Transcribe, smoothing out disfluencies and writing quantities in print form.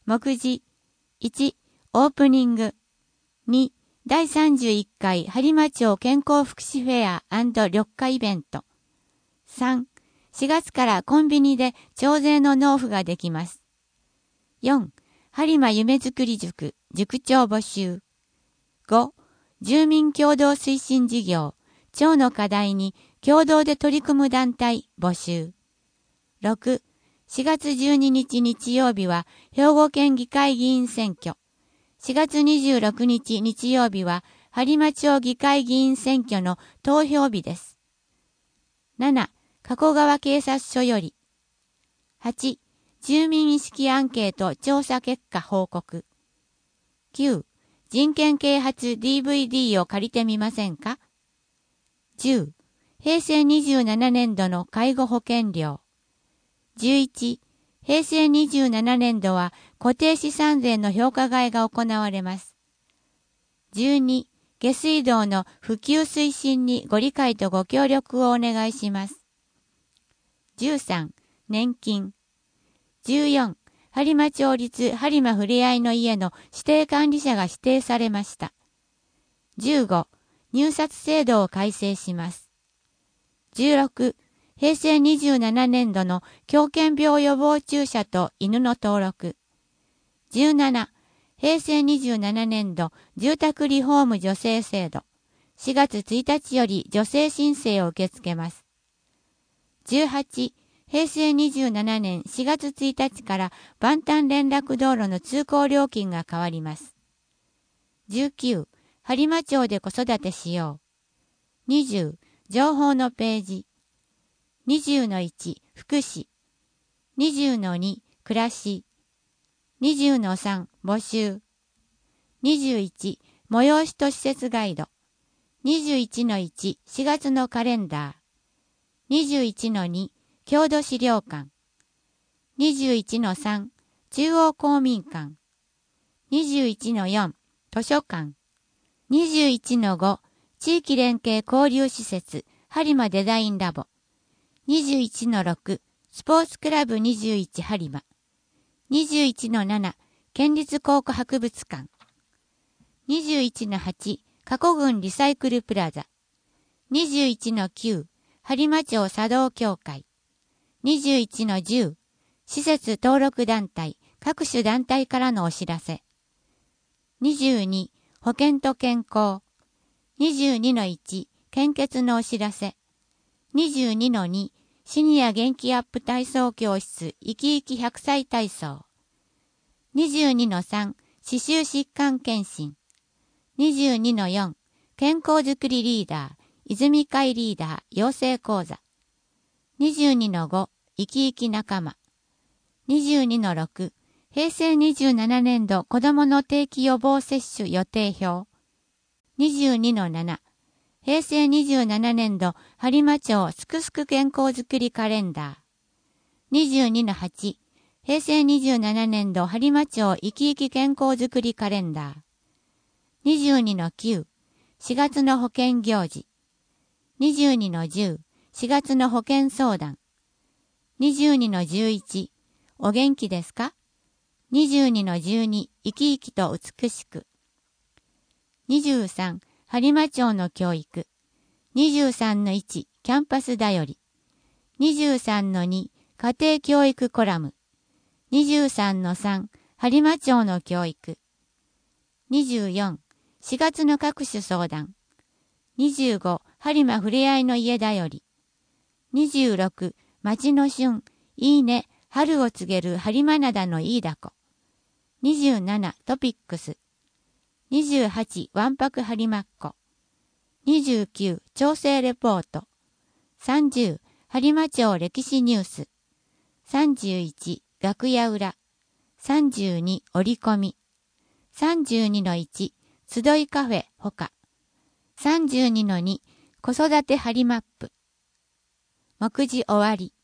目次。1、オープニング。2、第31回播磨町健康福祉フェア&緑化イベント。3、4月からコンビニで徴税の納付ができます。4、播磨夢づくり塾、塾長募集。5、住民共同推進事業、町の課題に共同で取り組む団体募集。6、4月12日日曜日は兵庫県議会議員選挙。4月26日日曜日は播磨町議会議員選挙の投票日です。7、加古川警察署より。8、住民意識アンケート調査結果報告。9、人権啓発 DVD を借りてみませんか？ 10、平成27年度の介護保険料。11、平成27年度は固定資産税の評価外が行われます。12、下水道の普及推進にご理解とご協力をお願いします。13、年金。14、播磨町立播磨ふれあいの家の指定管理者が指定されました。15、入札制度を改正します。16、平成27年度の狂犬病予防注射と犬の登録。17、平成27年度住宅リフォーム助成制度。4月1日より助成申請を受け付けます。18、平成27年4月1日から万端連絡道路の通行料金が変わります。19、播磨町で子育てしよう。20、情報のページ。20-1、福祉。20-2、暮らし。20-3、募集。21、催しと施設ガイド。21-1、4月のカレンダー。21-2、郷土資料館。21-3、中央公民館。21-4、図書館。21-5、地域連携交流施設、播磨デザインラボ。21-6、スポーツクラブ21播磨。21-7、県立考古博物館。21-8、加古郡リサイクルプラザ。21-9、播磨町茶道協会。21-10、施設登録団体、各種団体からのお知らせ。22、保健と健康。22-1、献血のお知らせ。22-2、シニア元気アップ体操教室、生き生き100歳体操。22-3、歯周疾患検診。22-4、健康づくりリーダー、泉会リーダー、養成講座。22-5、生き生き仲間。22-6、平成27年度子どもの定期予防接種予定表。22-7、平成27年度播磨町すくすく健康づくりカレンダー。22-8、平成27年度播磨町生き生き健康づくりカレンダー。22-9、4月の保険行事。22-10、4月の保険相談。22-11、お元気ですか？ 22-12、生き生きと美しく。23、播磨町の教育。23-1、キャンパスだより。23-2、家庭教育コラム。23-3、播磨町の教育。24、4月の各種相談。25、播磨ふれあいの家だより。26、町の旬、いいね、春を告げる播磨灘のいいだこ。27、トピックス。28、わんぱく播磨っ子。29、調整レポート。30、播磨町歴史ニュース。31、楽屋裏。32、折り込み。32-1、集いカフェほか。32-2、子育て播磨ップ。目次終わり。